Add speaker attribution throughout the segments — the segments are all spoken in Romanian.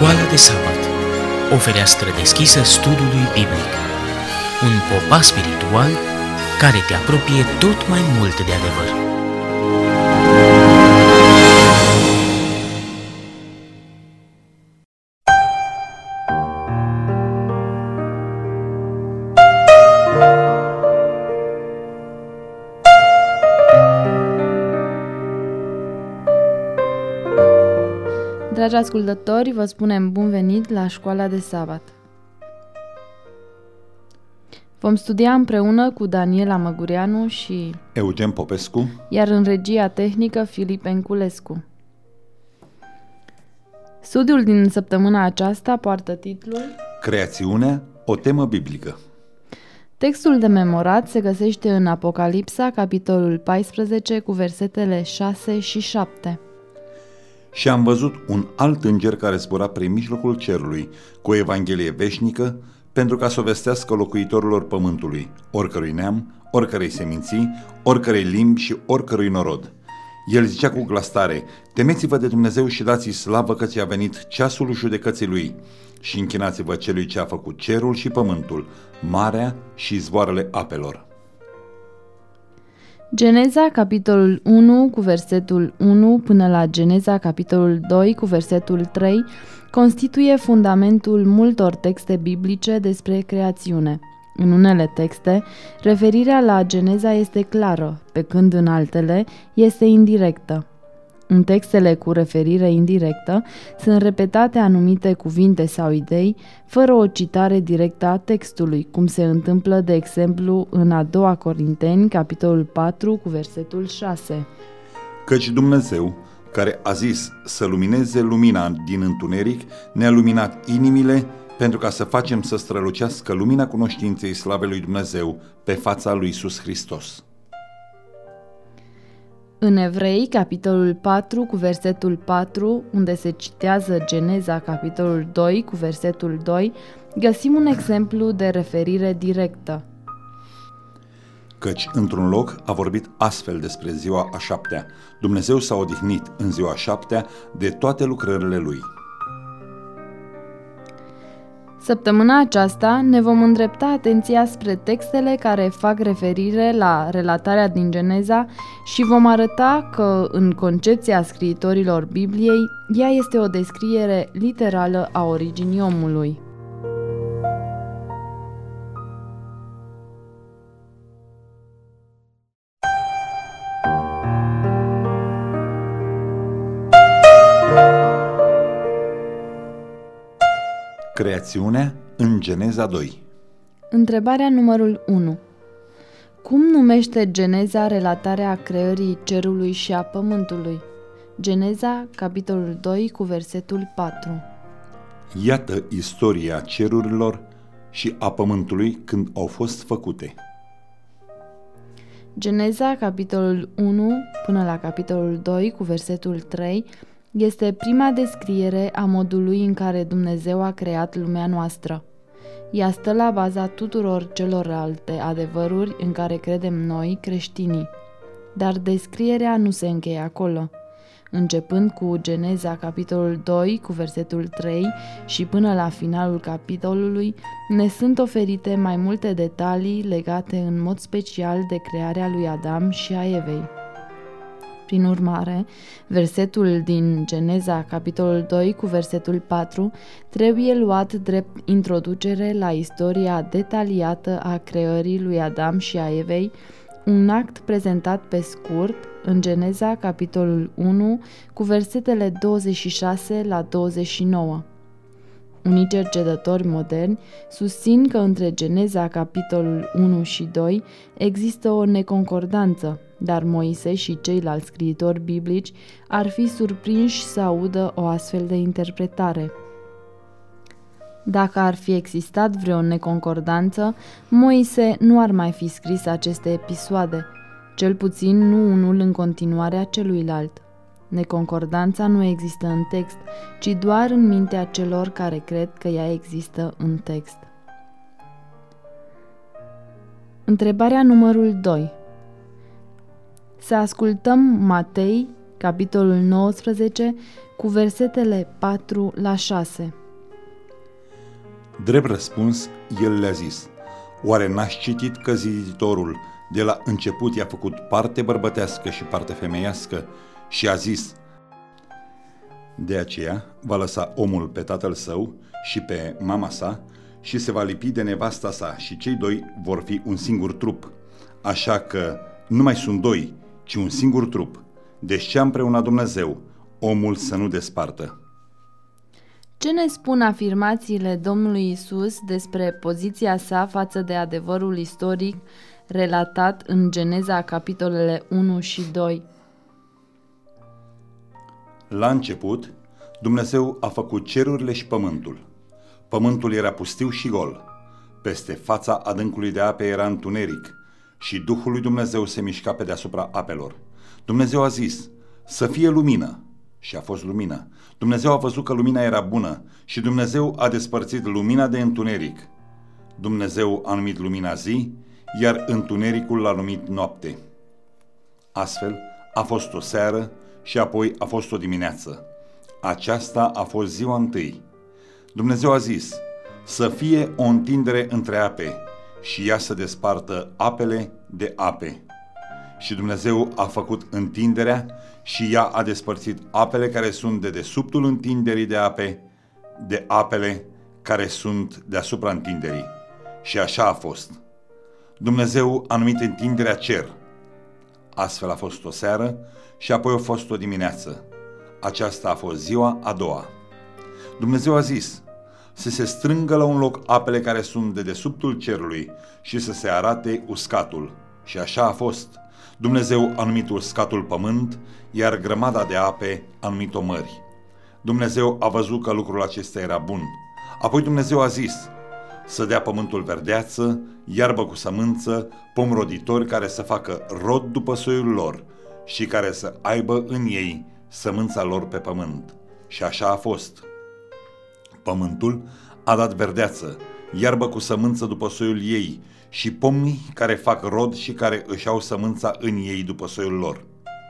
Speaker 1: Școala de Sabat, o fereastră deschisă studiului biblic. Un popas spiritual care te apropie tot mai mult de adevăr.
Speaker 2: Dragi ascultători, vă spunem bun venit la Școala de Sabat. Vom studia împreună cu Daniela Măgureanu și
Speaker 3: Eugen Popescu,
Speaker 2: iar în regia tehnică Filip Enculescu. Studiul din săptămâna aceasta poartă titlul
Speaker 3: Creațiunea, o temă biblică.
Speaker 2: Textul de memorat se găsește în Apocalipsa, capitolul 14, cu versetele 6 și 7.
Speaker 3: Și am văzut un alt înger care zbura prin mijlocul cerului, cu o evanghelie veșnică, pentru ca să o vestească locuitorilor pământului, oricărui neam, oricărei seminții, oricărei limbi și oricărui norod. El zicea cu glas tare: temeți-vă de Dumnezeu și dați-i slavă că ți-a venit ceasul judecății Lui și închinați-vă celui ce a făcut cerul și pământul, marea și izvoarele apelor.
Speaker 2: Geneza, capitolul 1, cu versetul 1 până la Geneza, capitolul 2, cu versetul 3, constituie fundamentul multor texte biblice despre creațiune. În unele texte, referirea la Geneza este clară, pe când în altele este indirectă. În textele cu referire indirectă sunt repetate anumite cuvinte sau idei, fără o citare directă a textului, cum se întâmplă, de exemplu, în a doua Corinteni, capitolul 4, cu versetul 6.
Speaker 3: Căci Dumnezeu, care a zis să lumineze lumina din întuneric, ne-a luminat inimile pentru ca să facem să strălucească lumina cunoștinței slavei lui Dumnezeu pe fața lui Iisus Hristos.
Speaker 2: În Evrei, capitolul 4, cu versetul 4, unde se citează Geneza, capitolul 2, cu versetul 2, găsim un exemplu de referire directă.
Speaker 3: Căci într-un loc a vorbit astfel despre ziua a șaptea: Dumnezeu s-a odihnit în ziua a șaptea de toate lucrările Lui.
Speaker 2: Săptămâna aceasta ne vom îndrepta atenția spre textele care fac referire la relatarea din Geneza și vom arăta că, în concepția scriitorilor Bibliei, ea este o descriere literală a originii omului.
Speaker 3: Creațiunea în Geneza 2.
Speaker 2: Întrebarea numărul 1. Cum numește Geneza relatarea creării cerului și a pământului? Geneza, capitolul 2, cu versetul 4.
Speaker 3: Iată istoria cerurilor și a pământului când au fost făcute.
Speaker 2: Geneza, capitolul 1 până la capitolul 2, cu versetul 3, este prima descriere a modului în care Dumnezeu a creat lumea noastră. Ea stă la baza tuturor celorlalte adevăruri în care credem noi, creștinii. Dar descrierea nu se încheie acolo. Începând cu Geneza, capitolul 2, cu versetul 3 și până la finalul capitolului, ne sunt oferite mai multe detalii legate în mod special de crearea lui Adam și a Evei. Prin urmare, versetul din Geneza, capitolul 2, cu versetul 4, trebuie luat drept introducere la istoria detaliată a creării lui Adam și a Evei, un act prezentat pe scurt în Geneza, capitolul 1, cu versetele 26 la 29. Unii cercetători moderni susțin că între Geneza, capitolul 1 și 2, există o neconcordanță, dar Moise și ceilalți scriitori biblici ar fi surprinși să audă o astfel de interpretare. Dacă ar fi existat vreo neconcordanță, Moise nu ar mai fi scris aceste episoade, cel puțin nu unul în continuarea celuilalt. Neconcordanța nu există în text, ci doar în mintea celor care cred că ea există în text. Întrebarea numărul 2. Să ascultăm Matei, capitolul 19, cu versetele 4 la 6.
Speaker 3: Drept răspuns, el le-a zis: oare n-ați citit că ziditorul de la început i-a făcut parte bărbătească și parte femeiască și a zis: de aceea va lăsa omul pe tatăl său și pe mama sa și se va lipi de nevasta sa și cei doi vor fi un singur trup. Așa că nu mai sunt doi, ci un singur trup. Deci ce a împreunat Dumnezeu, omul să nu despartă.
Speaker 2: Ce ne spun afirmațiile Domnului Isus despre poziția sa față de adevărul istoric relatat în Geneza capitolele 1 și 2?
Speaker 3: La început, Dumnezeu a făcut cerurile și pământul. Pământul era pustiu și gol. Peste fața adâncului de ape era întuneric și Duhul lui Dumnezeu se mișca pe deasupra apelor. Dumnezeu a zis: să fie lumină, și a fost lumină. Dumnezeu a văzut că lumina era bună și Dumnezeu a despărțit lumina de întuneric. Dumnezeu a numit lumina zi, iar întunericul l-a numit noapte. Astfel a fost o seară și apoi a fost o dimineață. Aceasta a fost ziua întâi. Dumnezeu a zis: să fie o întindere între ape și ea să despartă apele de ape. Și Dumnezeu a făcut întinderea și ea a despărțit apele care sunt de desubtul întinderii de apele care sunt deasupra întinderii. Și așa a fost. Dumnezeu a numit întinderea cer. Astfel a fost o seară și apoi a fost o dimineață. Aceasta a fost ziua a doua. Dumnezeu a zis: să se strângă la un loc apele care sunt de desubtul cerului și să se arate uscatul. Și așa a fost. Dumnezeu a numit uscatul pământ, iar grămada de ape a numit-o mări. Dumnezeu a văzut că lucrul acesta era bun. Apoi Dumnezeu a zis: să dea pământul verdeață, iarbă cu sămânță, pom roditori care să facă rod după soiul lor și care să aibă în ei sămânța lor pe pământ. Și așa a fost. Pământul a dat verdeață, iarbă cu sămânță după soiul ei și pomi care fac rod și care își au sămânța în ei după soiul lor.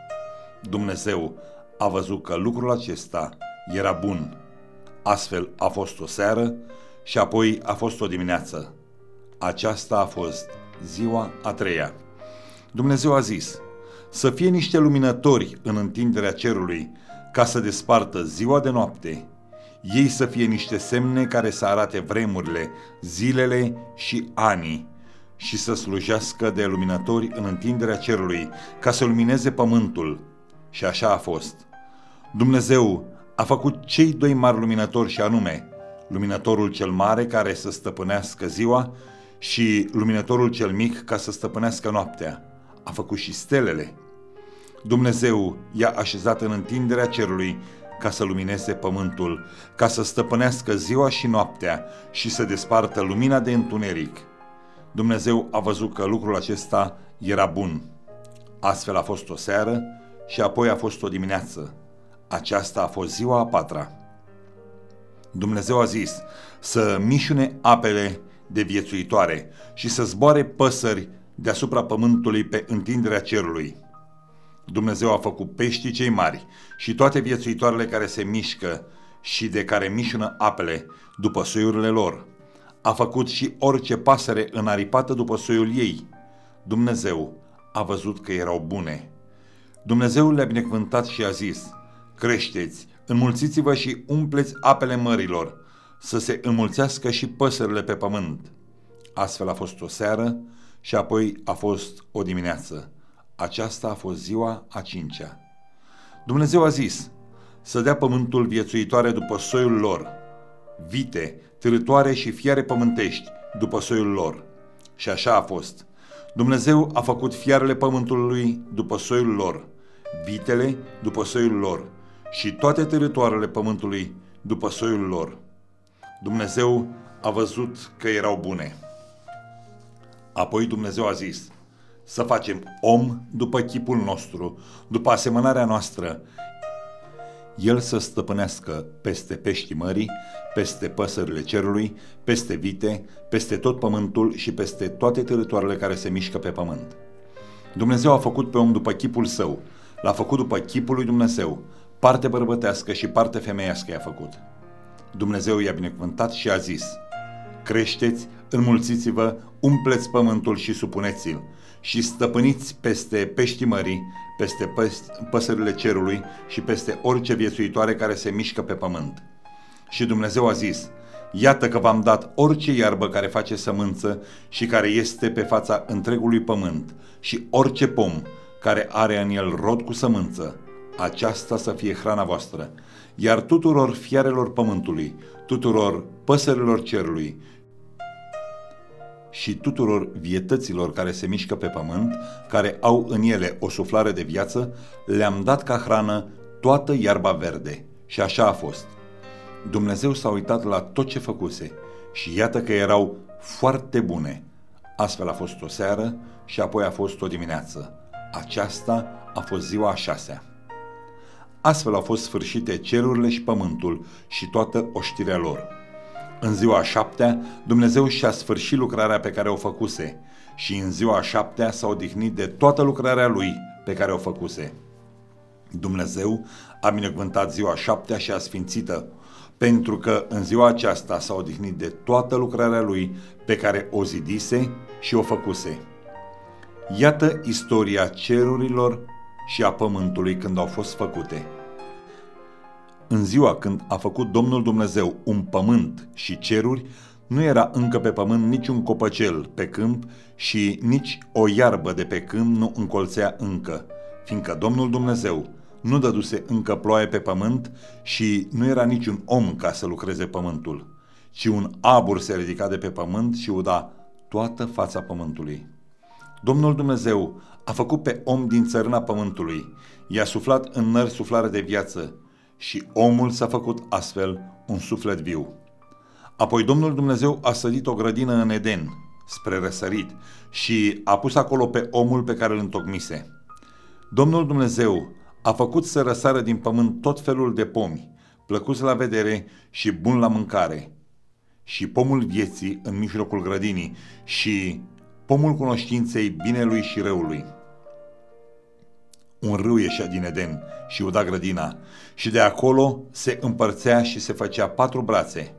Speaker 3: Dumnezeu a văzut că lucrul acesta era bun. Astfel a fost o seară și apoi a fost o dimineață. Aceasta a fost ziua a treia. Dumnezeu a zis: să fie niște luminători în întinderea cerului ca să despartă ziua de noapte. Ei să fie niște semne care să arate vremurile, zilele și anii și să slujească de luminători în întinderea cerului ca să lumineze pământul. Și așa a fost. Dumnezeu a făcut cei doi mari luminători, și anume luminătorul cel mare care să stăpânească ziua și luminătorul cel mic ca să stăpânească noaptea. A făcut și stelele. Dumnezeu i-a așezat în întinderea cerului ca să lumineze pământul, ca să stăpânească ziua și noaptea și să despartă lumina de întuneric. Dumnezeu a văzut că lucrul acesta era bun. Astfel a fost o seară și apoi a fost o dimineață. Aceasta a fost ziua a patra. Dumnezeu a zis: să mișune apele de viețuitoare și să zboare păsări deasupra pământului pe întinderea cerului. Dumnezeu a făcut peștii cei mari și toate viețuitoarele care se mișcă și de care mișună apele după soiurile lor. A făcut și orice pasăre înaripată după soiul ei. Dumnezeu a văzut că erau bune. Dumnezeu le-a binecuvântat și a zis: creșteți, înmulțiți-vă și umpleți apele mărilor, să se înmulțească și păsările pe pământ. Astfel a fost o seară și apoi a fost o dimineață. Aceasta a fost ziua a cincea. Dumnezeu a zis: să dea pământul viețuitoare după soiul lor, vite, târătoare și fiare pământești după soiul lor. Și așa a fost. Dumnezeu a făcut fiarele pământului după soiul lor, vitele după soiul lor și toate târătoarele pământului după soiul lor. Dumnezeu a văzut că erau bune. Apoi Dumnezeu a zis: să facem om după chipul nostru, după asemănarea noastră. El să stăpânească peste peștii mării, peste păsările cerului, peste vite, peste tot pământul și peste toate târătoarele care se mișcă pe pământ. Dumnezeu a făcut pe om după chipul său, L-a făcut după chipul lui Dumnezeu, parte bărbătească și parte femeiască i-a făcut. Dumnezeu i-a binecuvântat și a zis: creșteți, înmulțiți-vă, umpleți pământul și supuneți-l și stăpâniți peste peștii mării, peste păsările cerului și peste orice viețuitoare care se mișcă pe pământ. Și Dumnezeu a zis: iată că v-am dat orice iarbă care face sămânță și care este pe fața întregului pământ și orice pom care are în el rod cu sămânță, aceasta să fie hrana voastră, iar tuturor fiarelor pământului, tuturor păsărilor cerului și tuturor vietăților care se mișcă pe pământ, care au în ele o suflare de viață, le-am dat ca hrană toată iarba verde. Și așa a fost. Dumnezeu s-a uitat la tot ce făcuse și iată că erau foarte bune. Astfel a fost o seară și apoi a fost o dimineață. Aceasta a fost ziua a 6-a. Astfel au fost sfârșite cerurile și pământul și toată oștirea lor. În ziua a 7-a, Dumnezeu și-a sfârșit lucrarea pe care o făcuse și în ziua a 7-a s-a odihnit de toată lucrarea Lui pe care o făcuse. Dumnezeu a binecuvântat ziua a 7-a și a sfințită, pentru că în ziua aceasta s-a odihnit de toată lucrarea Lui pe care o zidise și o făcuse. Iată istoria cerurilor și a pământului când au fost făcute. În ziua când a făcut Domnul Dumnezeu un pământ și ceruri, nu era încă pe pământ niciun copăcel pe câmp și nici o iarbă de pe câmp nu încolțea încă, fiindcă Domnul Dumnezeu nu dăduse încă ploaie pe pământ și nu era niciun om ca să lucreze pământul, ci un abur se ridica de pe pământ și uda toată fața pământului. Domnul Dumnezeu a făcut pe om din țărâna pământului, i-a suflat în nări suflare de viață și omul s-a făcut astfel un suflet viu. Apoi Domnul Dumnezeu a sădit o grădină în Eden, spre răsărit, și a pus acolo pe omul pe care îl întocmise. Domnul Dumnezeu a făcut să răsară din pământ tot felul de pomi, plăcuți la vedere și buni la mâncare, și pomul vieții în mijlocul grădinii și pomul cunoștinței binelui și răului. Un râu ieșea din Eden și uda grădina și de acolo se împărțea și se făcea 4 brațe.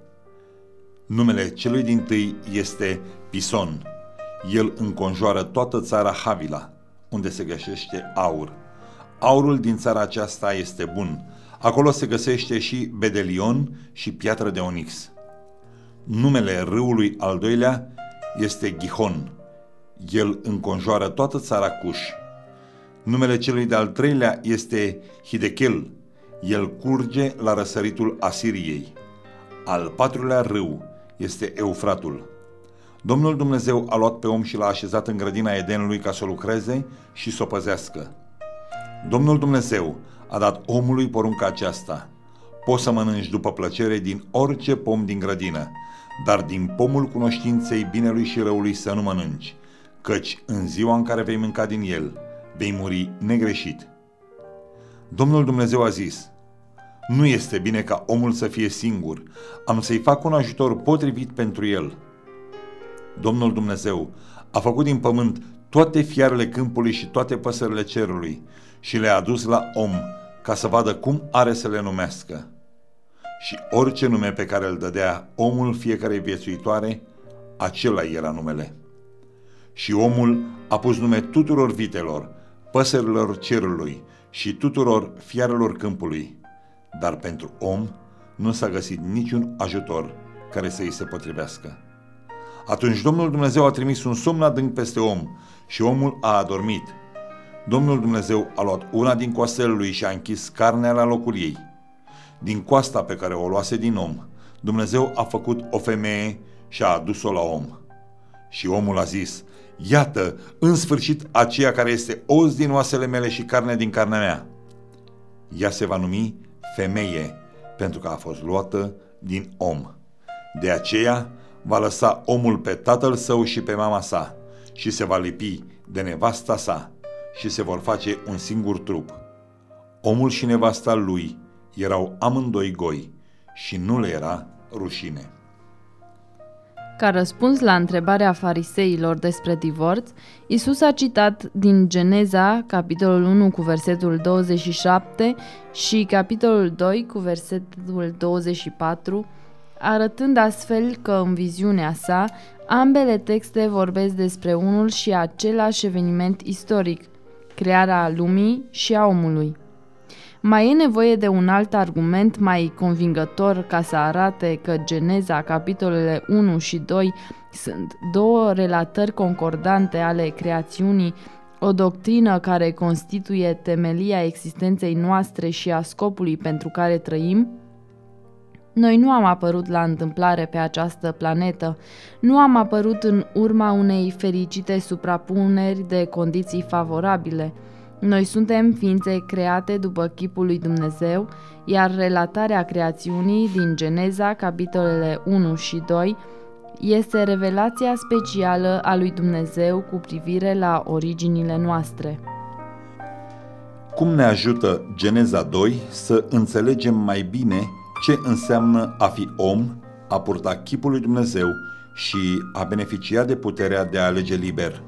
Speaker 3: Numele celui dintâi este Pison. El înconjoară toată țara Havila, unde se găsește aur. Aurul din țara aceasta este bun. Acolo se găsește și bedelion și piatră de onix. Numele râului al doilea este Gihon. El înconjoară toată țara Cuș. Numele celui de-al treilea este Hidechel. El curge la răsăritul Asiriei. Al 4-lea râu este Eufratul. Domnul Dumnezeu a luat pe om și l-a așezat în grădina Edenului ca să o lucreze și să o păzească. Domnul Dumnezeu a dat omului porunca aceasta: poți să mănânci după plăcere din orice pom din grădină, dar din pomul cunoștinței binelui și răului să nu mănânci, căci în ziua în care vei mânca din el, vei muri negreșit. Domnul Dumnezeu a zis: nu este bine ca omul să fie singur, am să-i fac un ajutor potrivit pentru el. Domnul Dumnezeu a făcut din pământ toate fiarele câmpului și toate păsările cerului și le-a adus la om ca să vadă cum are să le numească. Și orice nume pe care îl dădea omul fiecarei viețuitoare, acela era numele. Și omul a pus nume tuturor vitelor, păsărilor cerului și tuturor fiarelor câmpului, dar pentru om nu s-a găsit niciun ajutor care să îi se potrivească. Atunci Domnul Dumnezeu a trimis un somn adânc peste om și omul a adormit. Domnul Dumnezeu a luat una din coastele lui și a închis carnea la locul ei. Din coasta pe care o luase din om, Dumnezeu a făcut o femeie și a adus-o la om. Și omul a zis: iată, în sfârșit, aceea care este os din oasele mele și carne din carnea mea. Ea se va numi femeie, pentru că a fost luată din om. De aceea va lăsa omul pe tatăl său și pe mama sa și se va lipi de nevasta sa și se vor face un singur trup. Omul și nevasta lui erau amândoi goi și nu le era rușine.
Speaker 2: Ca răspuns la întrebarea fariseilor despre divorț, Iisus a citat din Geneza, capitolul 1 cu versetul 27 și capitolul 2 cu versetul 24, arătând astfel că în viziunea sa, ambele texte vorbesc despre unul și același eveniment istoric, crearea lumii și a omului. Mai e nevoie de un alt argument mai convingător ca să arate că Geneza, capitolele 1 și 2, sunt două relatări concordante ale creațiunii, o doctrină care constituie temelia existenței noastre și a scopului pentru care trăim? Noi nu am apărut la întâmplare pe această planetă, nu am apărut în urma unei fericite suprapuneri de condiții favorabile. Noi suntem ființe create după chipul lui Dumnezeu, iar relatarea creațiunii din Geneza, capitolele 1 și 2, este revelația specială a lui Dumnezeu cu privire la originile noastre.
Speaker 3: Cum ne ajută Geneza 2 să înțelegem mai bine ce înseamnă a fi om, a purta chipul lui Dumnezeu și a beneficia de puterea de a alege liber?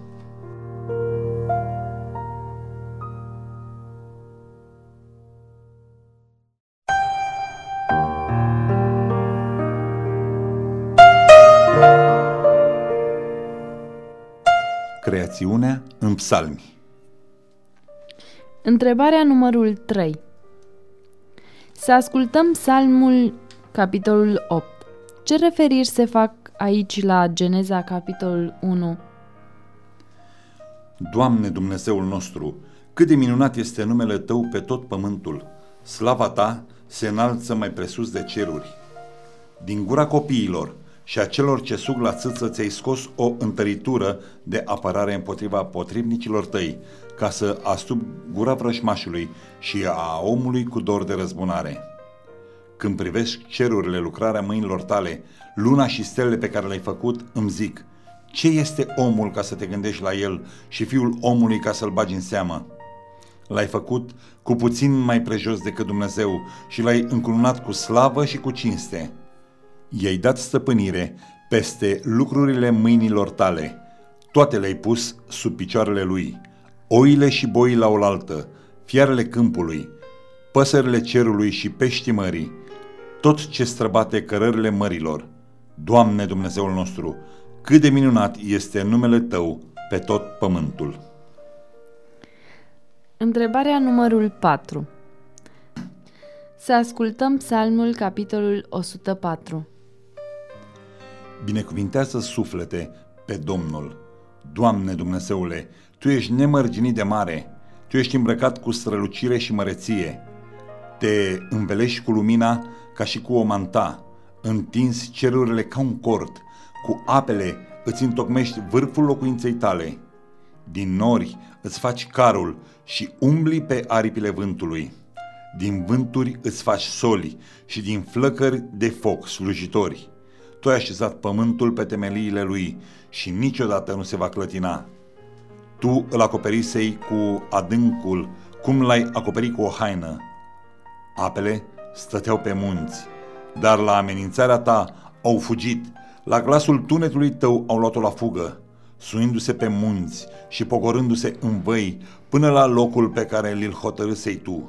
Speaker 3: Creațiunea în psalmi.
Speaker 2: Întrebarea numărul 3. Să ascultăm psalmul capitolul 8. Ce referiri se fac aici la Geneza capitolul 1?
Speaker 3: Doamne Dumnezeul nostru, cât de minunat este numele Tău pe tot pământul! Slava Ta se înalță mai presus de ceruri. Din gura copiilor și a celor ce sug la țâță ți-ai scos o întăritură de apărare împotriva potrivnicilor tăi, ca să astupi gura vrăjmașului și a omului cu dor de răzbunare. Când privesc cerurile, lucrarea mâinilor tale, luna și stelele pe care le-ai făcut, îmi zic: ce este omul ca să te gândești la el și fiul omului ca să-l bagi în seamă? L-ai făcut cu puțin mai prejos decât Dumnezeu și l-ai încununat cu slavă și cu cinste. I-ai dat stăpânire peste lucrurile mâinilor tale, toate le-ai pus sub picioarele lui, oile și boii la oaltă, fiarele câmpului, păsările cerului și peștii mării, tot ce străbate cărările mărilor. Doamne Dumnezeul nostru, cât de minunat este numele Tău pe tot pământul!
Speaker 2: Întrebarea numărul 4. Să ascultăm psalmul capitolul 104.
Speaker 3: Binecuvintează suflete pe Domnul. Doamne Dumnezeule, Tu ești nemărginit de mare, Tu ești îmbrăcat cu strălucire și măreție. Te învelești cu lumina ca și cu o manta, întinzi cerurile ca un cort, cu apele îți întocmești vârful locuinței tale. Din nori îți faci carul și umbli pe aripile vântului. Din vânturi îți faci soli și din flăcări de foc slujitori. Tu ai așezat pământul pe temeliile lui și niciodată nu se va clătina. Tu îl acoperisei cu adâncul, cum l-ai acoperit cu o haină. Apele stăteau pe munți, dar la amenințarea ta au fugit, la glasul tunetului tău au luat-o la fugă, suindu-se pe munți și pogorându-se în văi până la locul pe care li-l hotărâsei tu.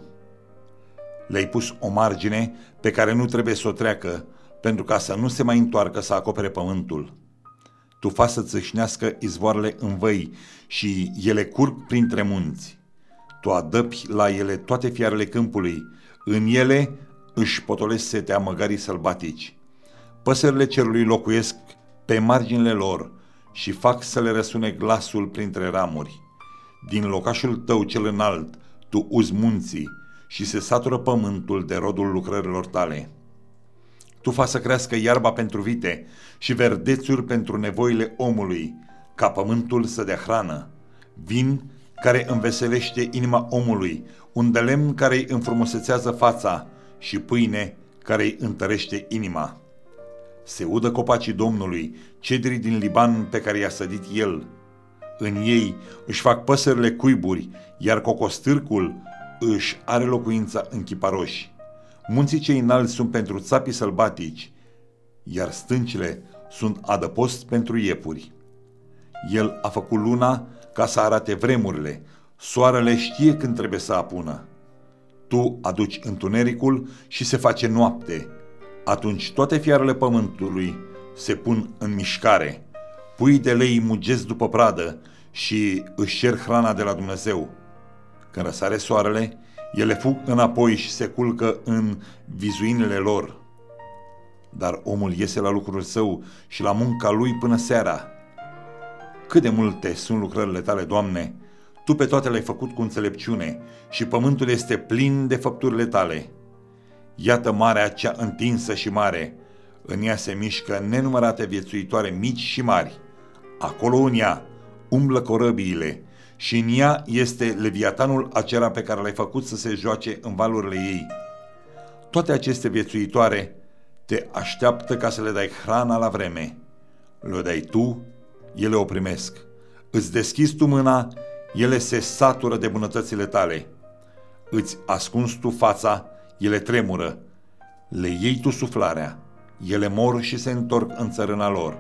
Speaker 3: Le-ai pus o margine pe care nu trebuie să o treacă, pentru ca să nu se mai întoarcă să acopere pământul. Tu faci să țâșnească izvoarele în văi și ele curg printre munți. Tu adăpi la ele toate fiarele câmpului, în ele își potolesc setea măgarii sălbatici. Păsările cerului locuiesc pe marginile lor și fac să le răsune glasul printre ramuri. Din locașul tău cel înalt tu uzi munții și se satură pământul de rodul lucrărilor tale. Tu faci să crească iarba pentru vite și verdețuri pentru nevoile omului, ca pământul să dea hrană, vin care înveselește inima omului, un de lemn care îi înfrumusețează fața și pâine care îi întărește inima. Se udă copacii Domnului, cedrii din Liban pe care i-a sădit El. În ei își fac păsările cuiburi, iar cocostârcul își are locuința în chiparoși. Munții cei înalți sunt pentru țapii sălbatici, iar stâncile sunt adăpost pentru iepuri. El a făcut luna ca să arate vremurile, soarele știe când trebuie să apună. Tu aduci întunericul și se face noapte. Atunci toate fiarele pământului se pun în mișcare. Pui de lei mugesc după pradă și își cer hrana de la Dumnezeu. Când răsare soarele, ele fug înapoi și se culcă în vizuinile lor. Dar omul iese la lucrul său și la munca lui până seara. Cât de multe sunt lucrările tale, Doamne! Tu pe toate le-ai făcut cu înțelepciune și pământul este plin de făpturile tale. Iată marea cea întinsă și mare, în ea se mișcă nenumărate viețuitoare mici și mari. Acolo în ea umblă corăbiile și în ea este leviatanul acela pe care l-ai făcut să se joace în valurile ei. Toate aceste viețuitoare te așteaptă ca să le dai hrana la vreme. Le dai tu, ele o primesc. Îți deschizi tu mâna, ele se satură de bunătățile tale. Îți ascunzi tu fața, ele tremură. Le iei tu suflarea, ele mor și se întorc în țărâna lor.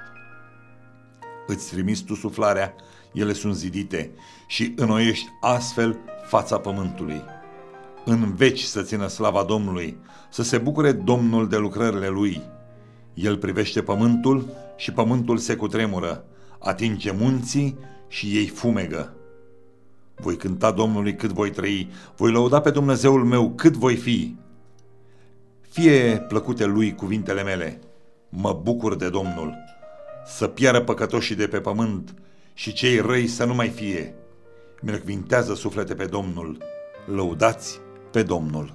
Speaker 3: Îți trimiți tu suflarea, ele sunt zidite și înnoiești astfel fața pământului. În veci să țină slava Domnului, să se bucure Domnul de lucrările Lui. El privește pământul și pământul se cutremură, atinge munții și ei fumegă. Voi cânta Domnului cât voi trăi, voi lăuda pe Dumnezeul meu cât voi fi. Fie plăcute Lui cuvintele mele, mă bucur de Domnul, să piară păcătoșii de pe pământ și cei răi să nu mai fie. Binecuvântează suflete pe Domnul, lăudați pe Domnul.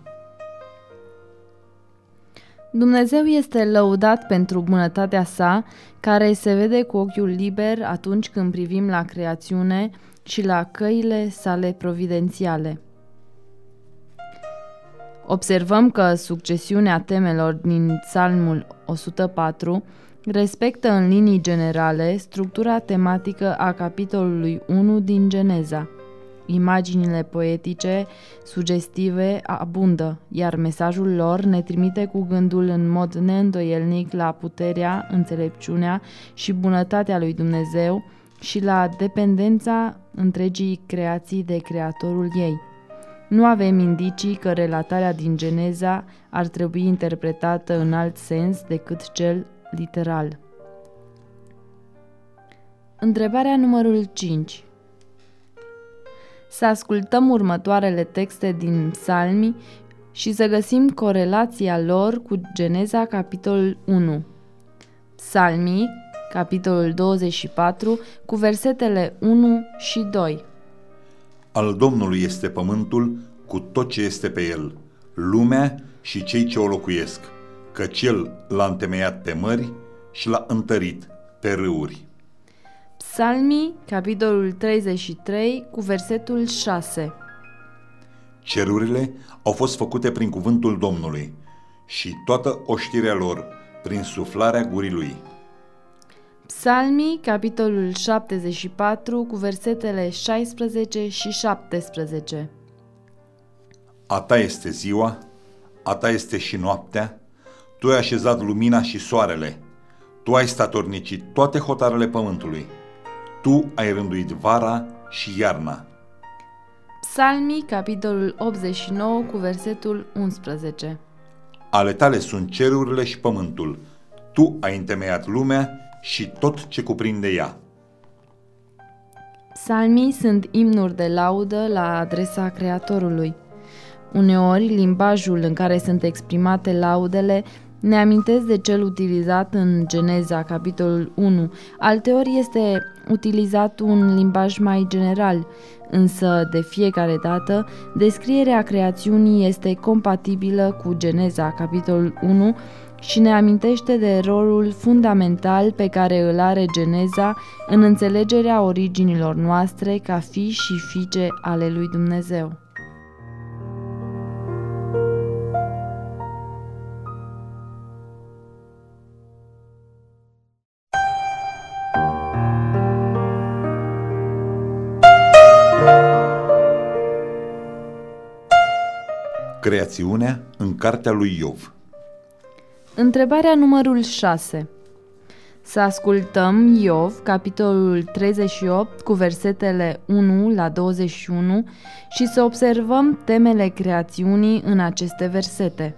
Speaker 2: Dumnezeu este lăudat pentru bunătatea sa, care se vede cu ochiul liber atunci când privim la creațiune și la căile sale providențiale. Observăm că succesiunea temelor din Psalmul 104 respectă în linii generale structura tematică a capitolului 1 din Geneza. Imaginile poetice, sugestive, abundă, iar mesajul lor ne trimite cu gândul în mod neîndoielnic la puterea, înțelepciunea și bunătatea lui Dumnezeu și la dependența întregii creații de Creatorul ei. Nu avem indicii că relatarea din Geneza ar trebui interpretată în alt sens decât cel literal. Întrebarea numărul 5. Să ascultăm următoarele texte din Psalmi și să găsim corelația lor cu Geneza, capitolul 1. Psalmii, capitolul 24, cu versetele 1 și 2.
Speaker 3: Al Domnului este pământul cu tot ce este pe el, lumea și cei ce o locuiesc, căci El l-a întemeiat pe mări și l-a întărit pe râuri.
Speaker 2: Psalmii, capitolul 33, cu versetul 6.
Speaker 3: Cerurile au fost făcute prin cuvântul Domnului și toată oștirea lor prin suflarea gurii Lui.
Speaker 2: Psalmii, capitolul 74, cu versetele 16 și 17.
Speaker 3: A Ta este ziua, a Ta este și noaptea, Tu ai așezat lumina și soarele, Tu ai statornicit toate hotarele pământului, Tu ai rânduit vara și iarna.
Speaker 2: Psalmii, capitolul 89, cu versetul 11.
Speaker 3: Ale Tale sunt cerurile și pământul, Tu ai întemeiat lumea și tot ce cuprinde ea.
Speaker 2: Psalmii sunt imnuri de laudă la adresa Creatorului. Uneori, limbajul în care sunt exprimate laudele ne amintesc de cel utilizat în Geneza, capitolul 1. Alteori este utilizat un limbaj mai general, însă de fiecare dată descrierea creațiunii este compatibilă cu Geneza, capitolul 1 și ne amintește de rolul fundamental pe care îl are Geneza în înțelegerea originilor noastre ca fii și fiice ale lui Dumnezeu.
Speaker 3: Creațiunea în cartea lui Iov.
Speaker 2: Întrebarea numărul 6. Să ascultăm Iov, capitolul 38, cu versetele 1 la 21 și să observăm temele creațiunii în aceste versete.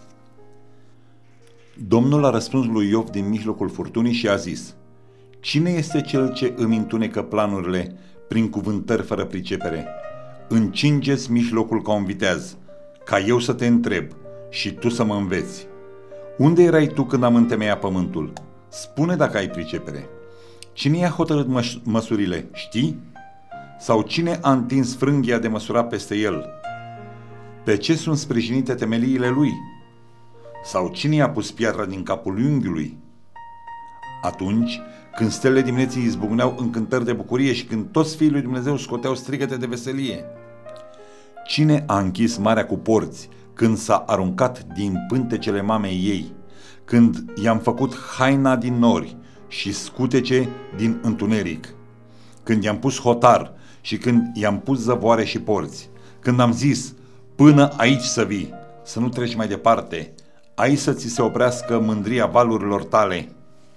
Speaker 3: Domnul a răspuns lui Iov din mijlocul furtunii și a zis: Cine este cel ce îmi întunecă planurile prin cuvântări fără pricepere? Încingeți mijlocul ca un viteaz, ca eu să te întreb și tu să mă înveți. Unde erai tu când am întemeiat pământul? Spune dacă ai pricepere. Cine i-a hotărât măsurile? Știi? Sau cine a întins frânghia de măsurat peste el? Pe ce sunt sprijinite temeliile lui? Sau cine i-a pus piatra din capul unghiului? Atunci, când stelele dimineții izbucneau în cântări de bucurie și când toți fiii lui Dumnezeu scoteau strigăte de veselie. Cine a închis marea cu porți când s-a aruncat din pântecele mamei ei? Când i-am făcut haina din nori și scutece din întuneric? Când i-am pus hotar și când i-am pus zăvoare și porți? Când am zis, până aici să vii, să nu treci mai departe, aici să ți se oprească mândria valurilor tale?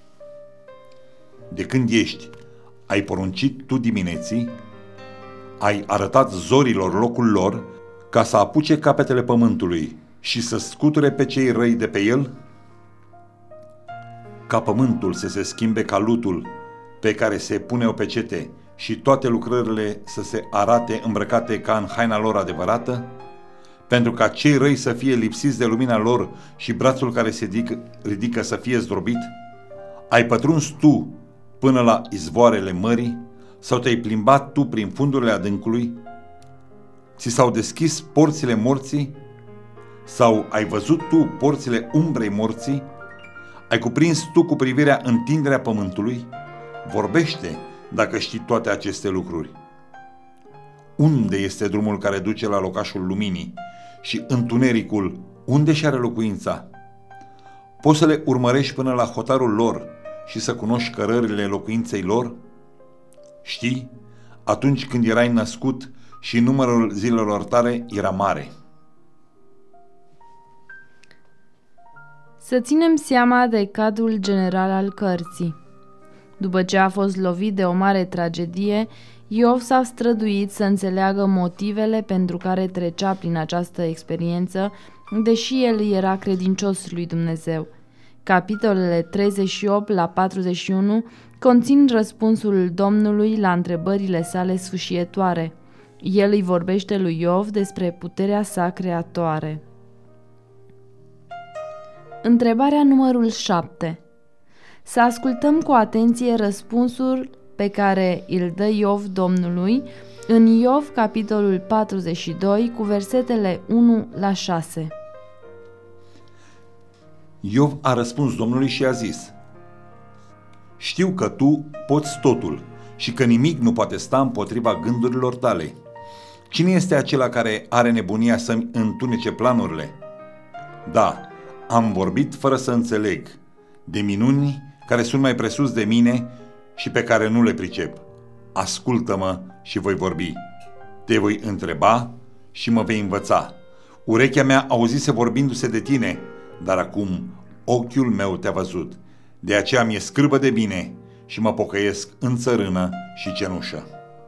Speaker 3: De când ești, ai poruncit tu dimineții, ai arătat zorilor locul lor, ca să apuce capetele pământului și să scuture pe cei răi de pe el? Ca pământul să se schimbe ca lutul pe care se pune o pecete și toate lucrările să se arate îmbrăcate ca în haina lor adevărată? Pentru ca cei răi să fie lipsiți de lumina lor și brațul care se ridică să fie zdrobit? Ai pătruns tu până la izvoarele mării sau te-ai plimbat tu prin fundurile adâncului? Ți s-au deschis porțile morții? Sau ai văzut tu porțile umbrei morții? Ai cuprins tu cu privirea întinderea pământului? Vorbește dacă știi toate aceste lucruri. Unde este drumul care duce la locașul luminii și întunericul unde și are locuința? Poți să le urmărești până la hotarul lor și să cunoști cărările locuinței lor? Știi, atunci când erai născut și numărul zilelor tale era mare.
Speaker 2: Să ținem seama de cadrul general al cărții. După ce a fost lovit de o mare tragedie, Iov s-a străduit să înțeleagă motivele pentru care trecea prin această experiență, deși el era credincios lui Dumnezeu. Capitolele 38 la 41 conțin răspunsul Domnului la întrebările sale sfâșietoare. El îi vorbește lui Iov despre puterea sa creatoare. Întrebarea numărul 7. Să ascultăm cu atenție răspunsul pe care îl dă Iov Domnului în Iov, capitolul 42, cu versetele 1 la 6.
Speaker 3: Iov a răspuns Domnului și a zis: Știu că tu poți totul și că nimic nu poate sta împotriva gândurilor tale. Cine este acela care are nebunia să-mi întunece planurile? Da, am vorbit fără să înțeleg, de minuni care sunt mai presus de mine și pe care nu le pricep. Ascultă-mă și voi vorbi. Te voi întreba și mă vei învăța. Urechea mea auzise vorbindu-se de tine, dar acum ochiul meu te-a văzut. De aceea mi-e scârbă de bine și mă pocăiesc în țărână și cenușă.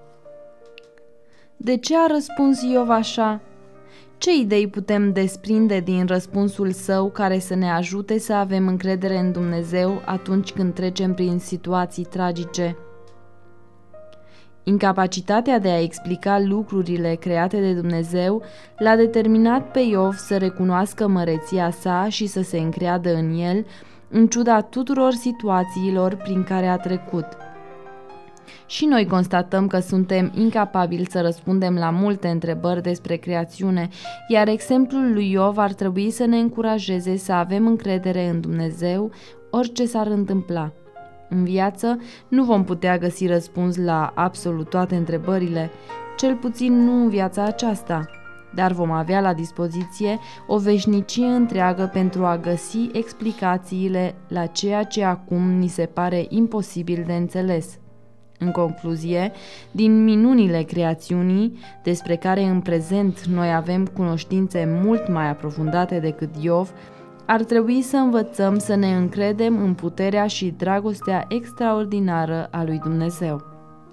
Speaker 2: De ce a răspuns Iov așa? Ce idei putem desprinde din răspunsul său care să ne ajute să avem încredere în Dumnezeu atunci când trecem prin situații tragice? Incapacitatea de a explica lucrurile create de Dumnezeu l-a determinat pe Iov să recunoască măreția sa și să se încreadă în el, în ciuda tuturor situațiilor prin care a trecut. Și noi constatăm că suntem incapabili să răspundem la multe întrebări despre creațiune, iar exemplul lui Iov ar trebui să ne încurajeze să avem încredere în Dumnezeu, orice s-ar întâmpla. În viață nu vom putea găsi răspuns la absolut toate întrebările, cel puțin nu în viața aceasta, dar vom avea la dispoziție o veșnicie întreagă pentru a găsi explicațiile la ceea ce acum ni se pare imposibil de înțeles. În concluzie, din minunile creațiunii, despre care în prezent noi avem cunoștințe mult mai aprofundate decât Iov, ar trebui să învățăm să ne încredem în puterea și dragostea extraordinară a lui Dumnezeu.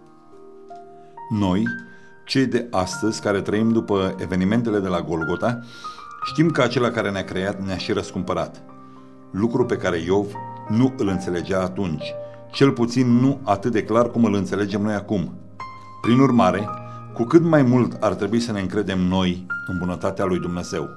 Speaker 3: Noi, cei de astăzi care trăim după evenimentele de la Golgota, știm că acela care ne-a creat ne-a și răscumpărat. Lucru pe care Iov nu îl înțelegea atunci, cel puțin nu atât de clar cum îl înțelegem noi acum. Prin urmare, cu cât mai mult ar trebui să ne încredem noi în bunătatea lui Dumnezeu.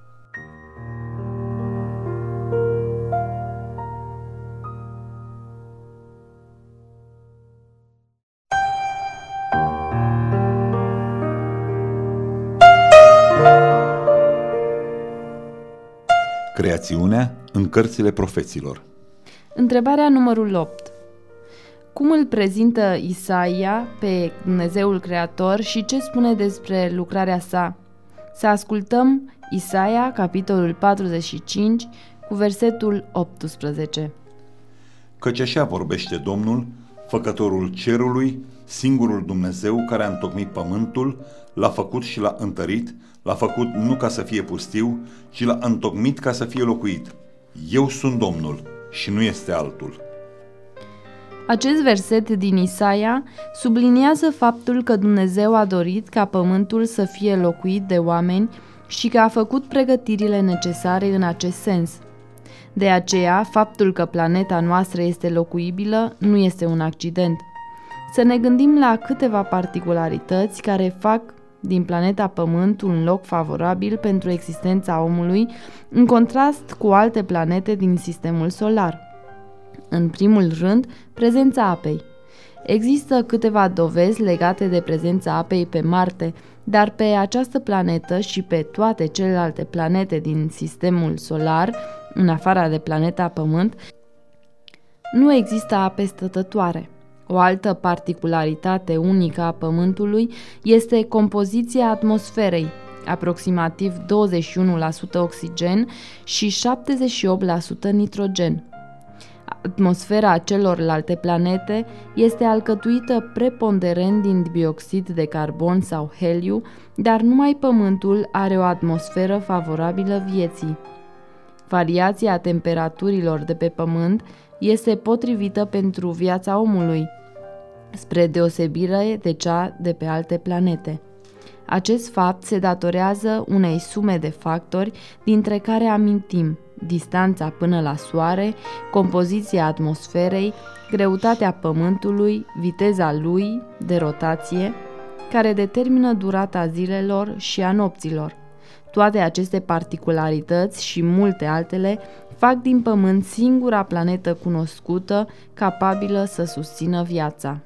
Speaker 3: Creațiunea în cărțile profeților.
Speaker 2: Întrebarea numărul 8. Cum îl prezintă Isaia pe Dumnezeul Creator și ce spune despre lucrarea sa? Să ascultăm Isaia, capitolul 45, cu versetul 18.
Speaker 3: Căci așa vorbește Domnul, făcătorul cerului, singurul Dumnezeu care a întocmit pământul, l-a făcut și l-a întărit, l-a făcut nu ca să fie pustiu, ci l-a întocmit ca să fie locuit. Eu sunt Domnul și nu este altul.
Speaker 2: Acest verset din Isaia subliniază faptul că Dumnezeu a dorit ca pământul să fie locuit de oameni și că a făcut pregătirile necesare în acest sens. De aceea, faptul că planeta noastră este locuibilă nu este un accident. Să ne gândim la câteva particularități care fac din planeta Pământ un loc favorabil pentru existența omului, în contrast cu alte planete din sistemul solar. În primul rând, prezența apei. Există câteva dovezi legate de prezența apei pe Marte, dar pe această planetă și pe toate celelalte planete din sistemul solar, în afara de planeta Pământ, nu există ape stătătoare. O altă particularitate unică a Pământului este compoziția atmosferei, aproximativ 21% oxigen și 78% nitrogen. Atmosfera celorlalte planete este alcătuită preponderent din dioxid de carbon sau heliu, dar numai Pământul are o atmosferă favorabilă vieții. Variația temperaturilor de pe Pământ este potrivită pentru viața omului, spre deosebire de cea de pe alte planete. Acest fapt se datorează unei sume de factori, dintre care amintim distanța până la Soare, compoziția atmosferei, greutatea Pământului, viteza lui de rotație, care determină durata zilelor și a nopților. Toate aceste particularități și multe altele fac din Pământ singura planetă cunoscută capabilă să susțină viața.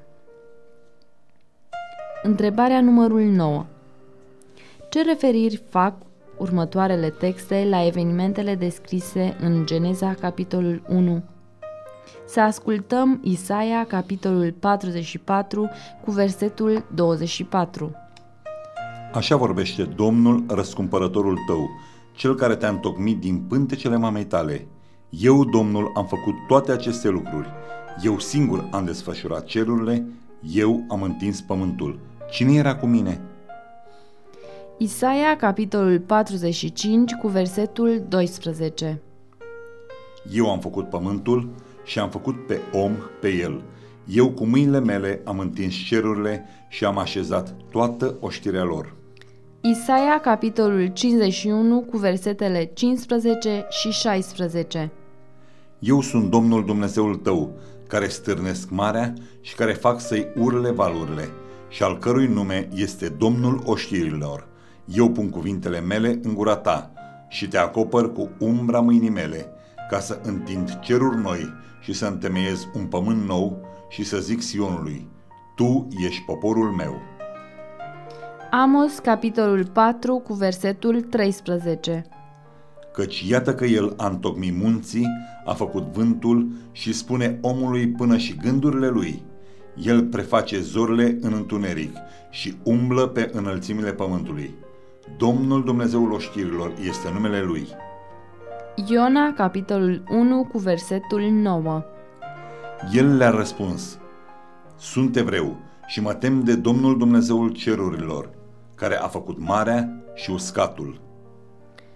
Speaker 2: Întrebarea numărul 9. Ce referiri fac următoarele texte la evenimentele descrise în Geneza, capitolul 1? Să ascultăm Isaia, capitolul 44, cu versetul 24.
Speaker 3: Așa vorbește Domnul, răscumpărătorul tău, cel care te-a întocmit din pântecele mamei tale. Eu, Domnul, am făcut toate aceste lucruri. Eu singur am desfășurat cerurile, eu am întins pământul. Cine era cu mine?
Speaker 2: Isaia, capitolul 45, cu versetul 12.
Speaker 3: Eu am făcut pământul și am făcut pe om pe el. Eu cu mâinile mele am întins cerurile și am așezat toată oștirea lor.
Speaker 2: Isaia, capitolul 51, cu versetele 15 și 16.
Speaker 3: Eu sunt Domnul Dumnezeul tău, care stârnesc marea și care fac să-i urle valurile, și al cărui nume este Domnul oștirilor. Eu pun cuvintele mele în gura ta și te acopăr cu umbra mâinii mele, ca să întind ceruri noi și să întemeiez un pământ nou și să zic Sionului, tu ești poporul meu.
Speaker 2: Amos, capitolul 4, cu versetul 13.
Speaker 3: Căci iată că el a întocmit munții, a făcut vântul și spune omului până și gândurile lui. El preface zorile în întuneric și umblă pe înălțimile pământului. Domnul Dumnezeul oștirilor este numele lui.
Speaker 2: Iona, capitolul 1, cu versetul 9.
Speaker 3: El le-a răspuns, sunt evreu și mă tem de Domnul Dumnezeul cerurilor, care a făcut marea și uscatul.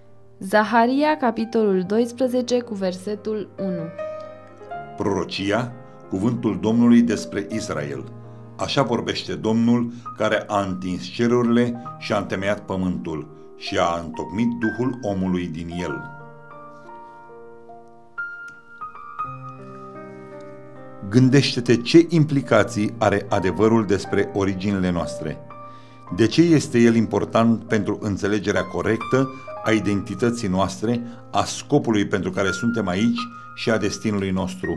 Speaker 2: Zaharia, capitolul 12, cu versetul 1.
Speaker 3: Prorocia, cuvântul Domnului despre Israel. Așa vorbește Domnul, care a întins cerurile și a întemeiat pământul și a întocmit duhul omului din el. Gândește-te ce implicații are adevărul despre originile noastre. De ce este el important pentru înțelegerea corectă a identității noastre, a scopului pentru care suntem aici și a destinului nostru?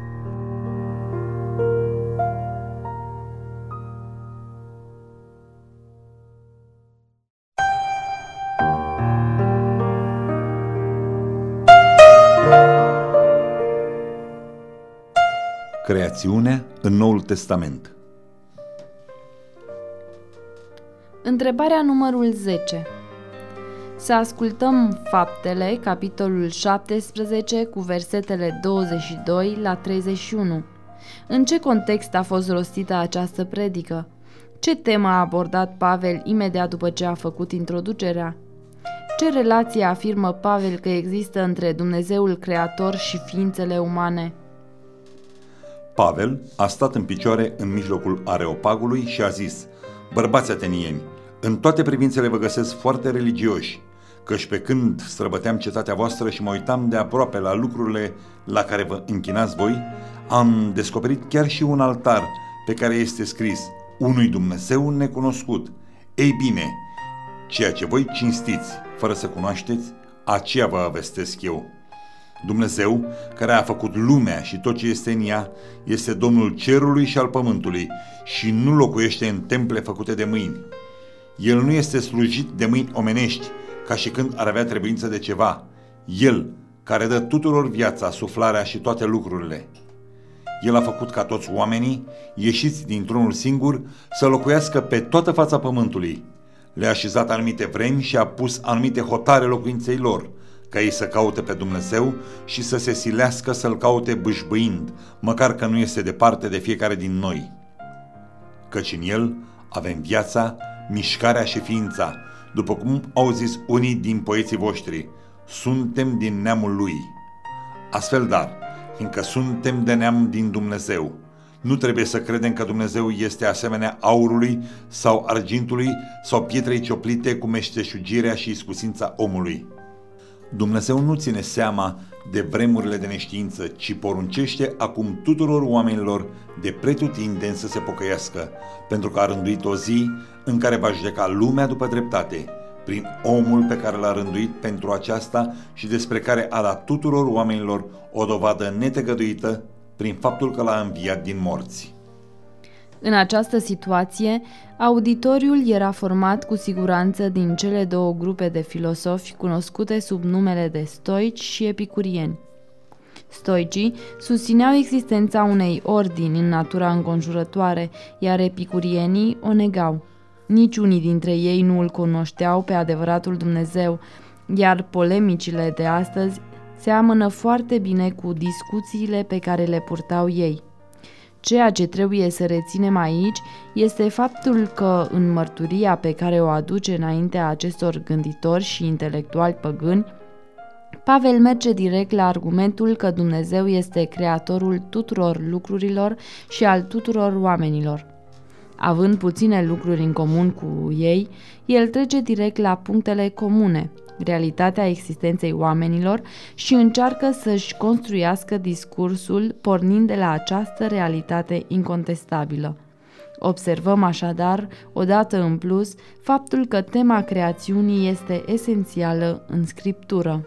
Speaker 3: Creațiunea în Noul Testament.
Speaker 2: Întrebarea numărul 10. Să ascultăm Faptele, capitolul 17, cu versetele 22 la 31. În ce context a fost rostită această predică? Ce temă a abordat Pavel imediat după ce a făcut introducerea? Ce relație afirmă Pavel că există între Dumnezeul Creator și ființele umane?
Speaker 3: Pavel a stat în picioare în mijlocul Areopagului și a zis: bărbați atenieni, în toate privințele vă găsesc foarte religioși, căci pe când străbăteam cetatea voastră și mă uitam de aproape la lucrurile la care vă închinați voi, am descoperit chiar și un altar pe care este scris: unui Dumnezeu necunoscut. Ei bine, ceea ce voi cinstiți fără să cunoașteți, aceea vă vestesc eu. Dumnezeu, care a făcut lumea și tot ce este în ea, este Domnul cerului și al pământului și nu locuiește în temple făcute de mâini. El nu este slujit de mâini omenești, ca și când ar avea trebuință de ceva. El, care dă tuturor viața, suflarea și toate lucrurile. El a făcut ca toți oamenii, ieșiți dintr-unul singur, să locuiască pe toată fața pământului. Le-a așezat anumite vremi și a pus anumite hotare locuinței lor, ca ei să caute pe Dumnezeu și să se silească să-L caute bâșbâind, măcar că nu este departe de fiecare din noi. Căci în El avem viața, mișcarea și ființa, după cum au zis unii din poeții voștri: suntem din neamul Lui. Astfel, dar, fiindcă suntem de neam din Dumnezeu, nu trebuie să credem că Dumnezeu este asemenea aurului sau argintului sau pietrei cioplite cu meșteșugirea și iscusința omului. Dumnezeu nu ține seama de vremurile de neștiință, ci poruncește acum tuturor oamenilor de pretutindeni să se pocăiască, pentru că a rânduit o zi în care va judeca lumea după dreptate, prin omul pe care l-a rânduit pentru aceasta și despre care a dat tuturor oamenilor o dovadă netăgăduită prin faptul că l-a înviat din morți.
Speaker 2: În această situație, auditoriul era format cu siguranță din cele două grupe de filosofi cunoscute sub numele de stoici și epicurieni. Stoicii susțineau existența unei ordini în natura înconjurătoare, iar epicurienii o negau. Niciunii dintre ei nu îl cunoșteau pe adevăratul Dumnezeu, iar polemicile de astăzi seamănă foarte bine cu discuțiile pe care le purtau ei. Ceea ce trebuie să reținem aici este faptul că în mărturia pe care o aduce înaintea acestor gânditori și intelectuali păgâni, Pavel merge direct la argumentul că Dumnezeu este creatorul tuturor lucrurilor și al tuturor oamenilor. Având puține lucruri în comun cu ei, el trece direct la punctele comune, realitatea existenței oamenilor, și încearcă să-și construiască discursul pornind de la această realitate incontestabilă. Observăm așadar, odată în plus, faptul că tema creațiunii este esențială în Scriptură.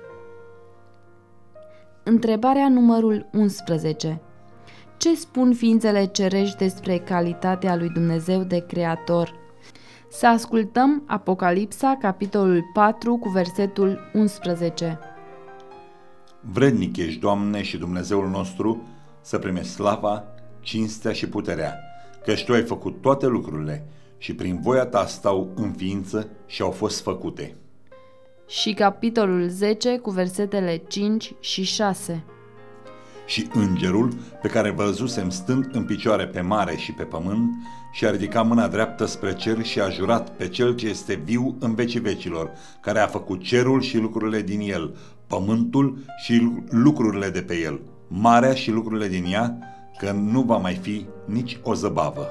Speaker 2: Întrebarea numărul 11. Ce spun ființele cerești despre calitatea lui Dumnezeu de creator? Să ascultăm Apocalipsa, capitolul 4, cu versetul 11.
Speaker 3: Vrednic ești, Doamne și Dumnezeul nostru, să primești slava, cinstea și puterea, căci Tu ai făcut toate lucrurile și prin voia Ta stau în ființă și au fost făcute.
Speaker 2: Și capitolul 10, cu versetele 5 și 6.
Speaker 3: Și îngerul, pe care văzusem stând în picioare pe mare și pe pământ, și-a ridicat mâna dreaptă spre cer și a jurat pe Cel ce este viu în vecii vecilor, care a făcut cerul și lucrurile din el, pământul și lucrurile de pe el, marea și lucrurile din ea, că nu va mai fi nici o zăbavă.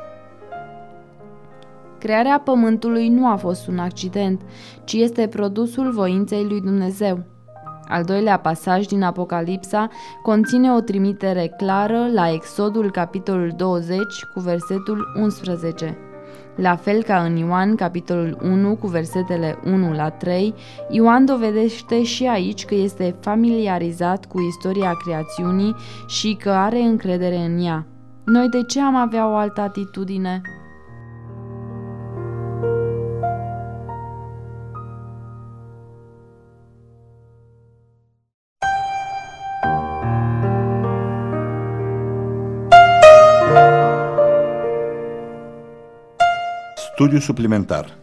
Speaker 2: Crearea pământului nu a fost un accident, ci este produsul voinței lui Dumnezeu. Al doilea pasaj din Apocalipsa conține o trimitere clară la Exodul capitolul 20 cu versetul 11. La fel ca în Ioan capitolul 1 cu versetele 1 la 3, Ioan dovedește și aici că este familiarizat cu istoria creațiunii și că are încredere în ea. Noi de ce am avea o altă atitudine?
Speaker 3: Studiu suplimentar.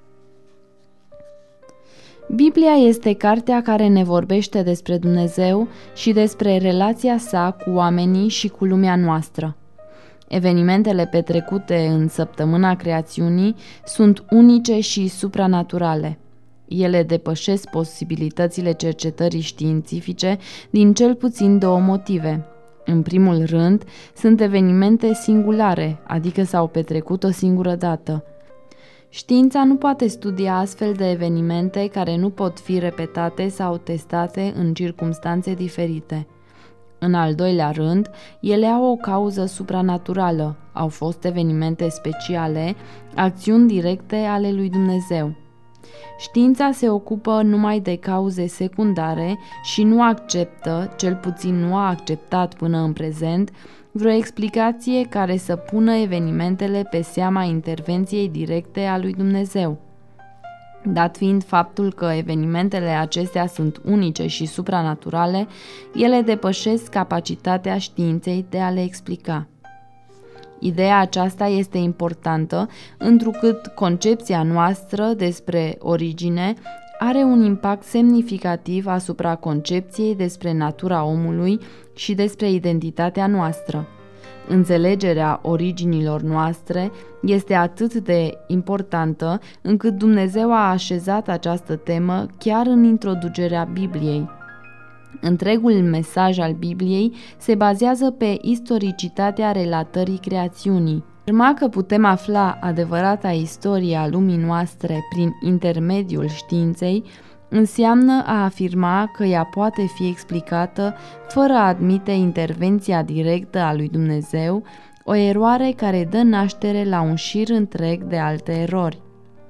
Speaker 2: Biblia este cartea care ne vorbește despre Dumnezeu și despre relația sa cu oamenii și cu lumea noastră. Evenimentele petrecute în săptămâna creațiunii sunt unice și supranaturale. Ele depășesc posibilitățile cercetării științifice din cel puțin două motive. În primul rând, sunt evenimente singulare, adică s-au petrecut o singură dată. Știința nu poate studia astfel de evenimente care nu pot fi repetate sau testate în circumstanțe diferite. În al doilea rând, ele au o cauză supranaturală, au fost evenimente speciale, acțiuni directe ale lui Dumnezeu. Știința se ocupă numai de cauze secundare și nu acceptă, cel puțin nu a acceptat până în prezent, vreo explicație care să pună evenimentele pe seama intervenției directe a lui Dumnezeu. Dat fiind faptul că evenimentele acestea sunt unice și supranaturale, ele depășesc capacitatea științei de a le explica. Ideea aceasta este importantă, întrucât concepția noastră despre origine are un impact semnificativ asupra concepției despre natura omului și despre identitatea noastră. Înțelegerea originilor noastre este atât de importantă încât Dumnezeu a așezat această temă chiar în introducerea Bibliei. Întregul mesaj al Bibliei se bazează pe istoricitatea relatării creațiunii. Afirma că putem afla adevărata istorie a lumii noastre prin intermediul științei înseamnă a afirma că ea poate fi explicată fără a admite intervenția directă a lui Dumnezeu, o eroare care dă naștere la un șir întreg de alte erori.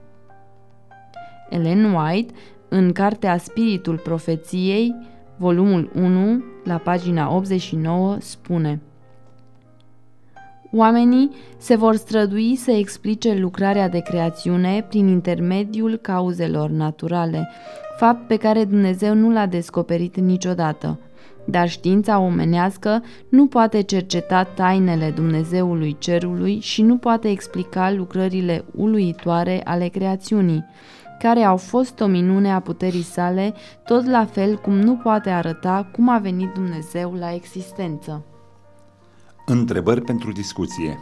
Speaker 2: Ellen White, în cartea Spiritul Profeției, volumul 1, la pagina 89, spune: oamenii se vor strădui să explice lucrarea de creațiune prin intermediul cauzelor naturale, fapt pe care Dumnezeu nu l-a descoperit niciodată. Dar știința omenească nu poate cerceta tainele Dumnezeului cerului și nu poate explica lucrările uluitoare ale creațiunii, care au fost o minune a puterii sale, tot la fel cum nu poate arăta cum a venit Dumnezeu la existență.
Speaker 3: Întrebări pentru discuție.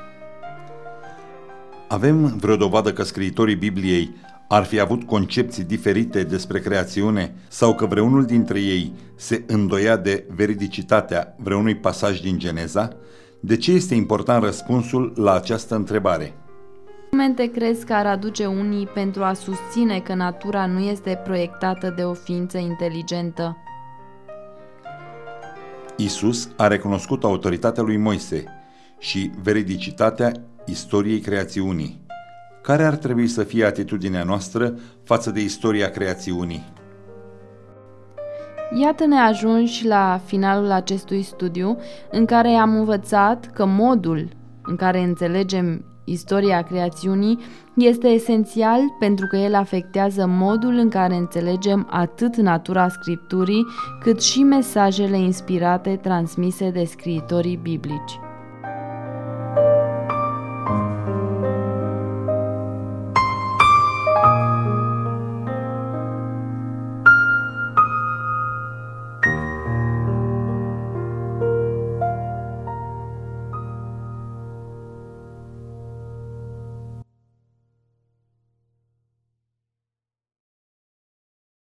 Speaker 3: Avem vreo dovadă că scriitorii Bibliei ar fi avut concepții diferite despre creațiune sau că vreunul dintre ei se îndoia de veridicitatea vreunui pasaj din Geneza? De ce este important răspunsul la această întrebare?
Speaker 2: Argumente crezi că ar aduce unii pentru a susține că natura nu este proiectată de o ființă inteligentă?
Speaker 3: Isus a recunoscut autoritatea lui Moise și veridicitatea istoriei creațiunii. Care ar trebui să fie atitudinea noastră față de istoria creațiunii?
Speaker 2: Iată-ne ajunși la finalul acestui studiu, în care am învățat că modul în care înțelegem istoria creațiunii este esențial pentru că el afectează modul în care înțelegem atât natura Scripturii, cât și mesajele inspirate transmise de scriitorii biblici.